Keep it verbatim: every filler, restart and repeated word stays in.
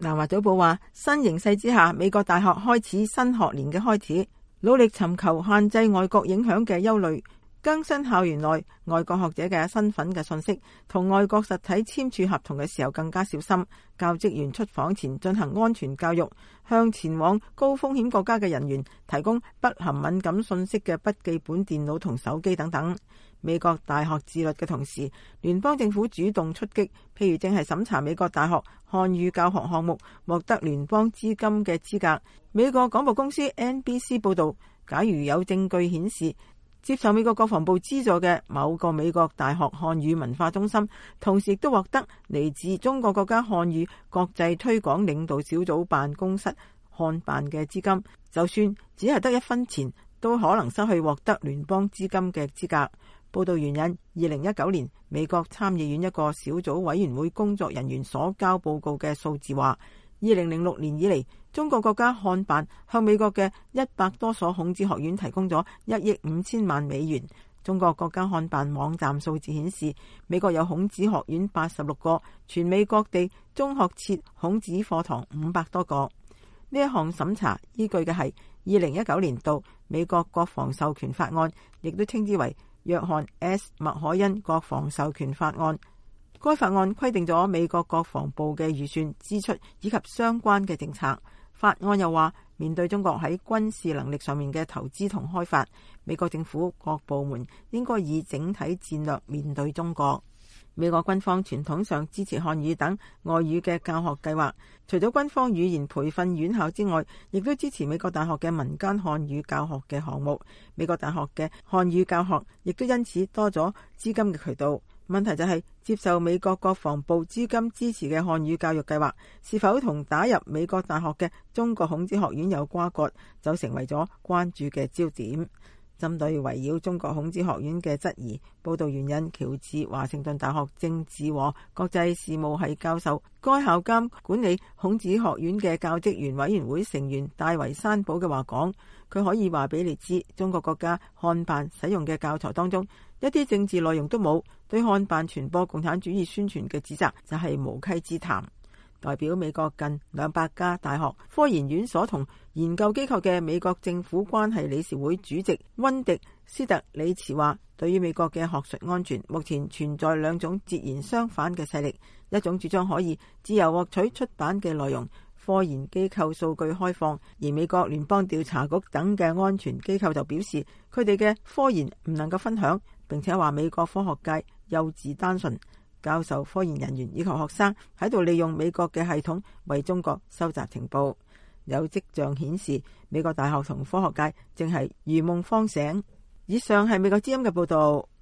南華早報話，新形勢之下，美國大學開始新學年嘅開始，努力尋求限制外國影響嘅憂慮，更新校園內外國學者嘅身份嘅信息，同外國實體簽署合同嘅時候更加小心，教職員出訪前進行安全教育，向前往高風險國家嘅人員提供不含敏感信息嘅筆記本電腦同手機等等。美國大學自律嘅同時，聯邦政府主動出擊，譬如正係審查美國大學漢語教學項目獲得聯邦資金嘅資格。美國廣播公司 N B C 報道，假如有證據顯示接受美國國防部資助嘅某個美國大學漢語文化中心，同時亦都獲得嚟自中國國家漢語國際推廣領導小組辦公室漢辦嘅資金，就算只係得一分錢，都可能失去獲得聯邦資金嘅資格。報道援引二零一九年美國參議院一個小組委員會工作人員所交報告嘅數字話，二零零六年以嚟，中國國家漢辦向美國嘅一百多所孔子學院提供咗一億五千萬美元。中國國家漢辦網站數字顯示，美國有孔子學院八十六個，全美各地中學設孔子課堂五百多個。呢一項審查依據嘅係二零一九年度美國國防授權法案，亦都稱之為約翰 S 麥凱恩國防授權法案。該法案規定咗美國國防部嘅預算支出以及相關嘅政策。法案又話，面對中國喺軍事能力上面嘅投資同開發，美國政府各部門應該以整體戰略面對中國。美國軍方傳統上支持漢語等外語嘅教學計劃，除咗軍方語言培訓院校之外，亦都支持美國大學嘅民間漢語教學嘅項目。美國大學嘅漢語教學亦都因此多咗資金嘅渠道。問題就係接受美國國防部資金支持嘅漢語教育計劃，是否同打入美國大學嘅中國孔子學院有瓜葛，就成為咗關注嘅焦點。針對圍繞中國孔子學院嘅質疑，報道援引喬治華盛頓大學政治和國際事務系教授、該校監管理孔子學院嘅教職員委員會成員戴維山堡嘅話講，佢可以話俾你知，中國國家漢辦使用嘅教材當中一啲政治內容都冇，對漢辦傳播共產主義宣傳嘅指責就係無稽之談。代表美國近兩百家大學、科研院所同研究機構嘅美國政府關係理事會主席溫迪斯特里茨話，對於美國嘅學術安全，目前存在兩種截然相反嘅勢力，一種主張可以自由獲取出版嘅內容，科研機構數據開放，而美國聯邦調查局等嘅安全機構就表示，佢哋嘅科研唔能夠分享，並且話美國科學界幼稚單純。教授、科研人員以及學生喺度利用美國嘅系統為中國收集情報，有跡象顯示美國大學同科學界正係如夢方醒。以上係美國之音嘅報道。